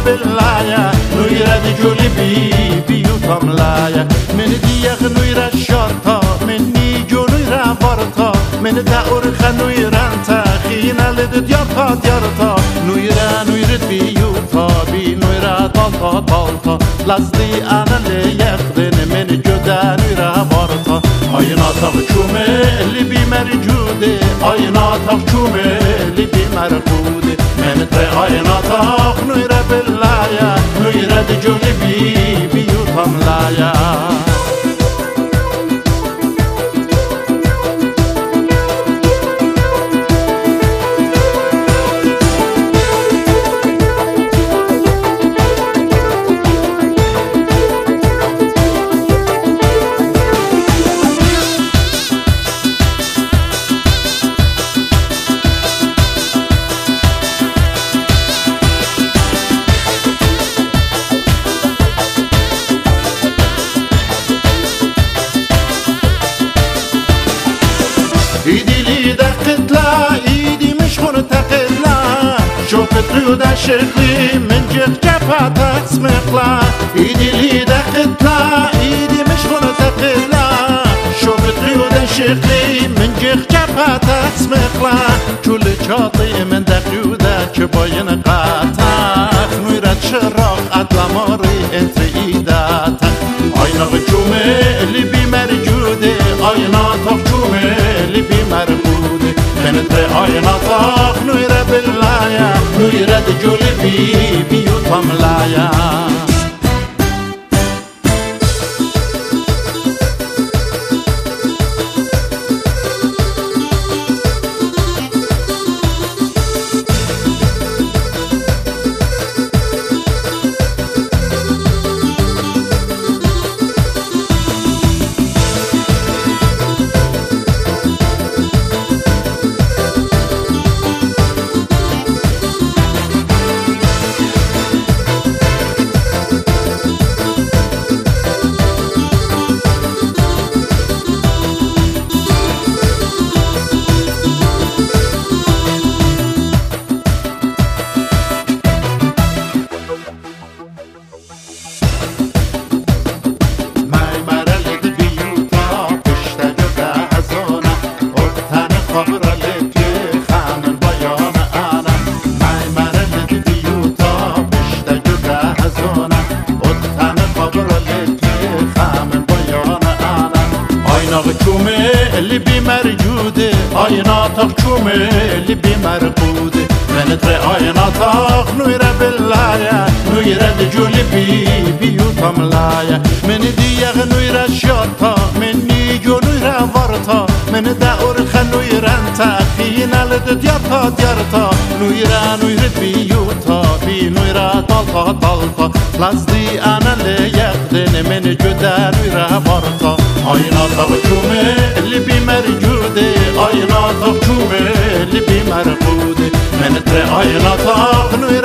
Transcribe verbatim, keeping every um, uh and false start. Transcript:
بالله نويرة جولي بي بيوتام لايا من ديغ نويرة شرطة مني جو نويرة ورطة من داور خنويرة انت خينا لد ديارتا ديارتا نويرة نويرة بيوتا بي نويرة طالتا طالتا لازدي انا اللي يخدن من جدا نويرة ورطة آينا تغشومي اللي بي مرجودي آينا تغشومي اللي بي مرقودي من تري آينا تغ نويرة بالله نويرة جولي بي بيوتام لايا ايدي لي دقت لا ايدي مش مرتقد لا شوفت ريودا شكلي من جغ جفات اسمق لا ايدي لي دقت لا ايدي مش مرتقد لا شوفت ريودا شكلي من جغ جفات اسمق لا كل شاطئ من دق ريودا كباين قاتاك نويرة شراق ادلا ماري انت ايداتك آينا غجومي اللي بي مرجودي آينا تغجومي اللي بي مربودي من تري آينا تغ نويرة بالله نويرة جولي بي بيوتام لايا اللي بي مرجودي آينا تغشومي اللي بي مرقودي من تري آينا تغ نويرة بالله نويرة جولي بي بيوتام لايا من ديغ نويرة شرطة مني جو نويرة ورطة من داور خنويرة انت خينا لد ديارتا ديارتا نويرة نويرة بيوتا بي نويرة طالتا طالتا لازدي انا اللي يخدن من جدا نويرة ورطة آينا تغشومي اللي بي مرجودي آينا تغشومي اللي بي مرقودي من تري آينا تغ نويرة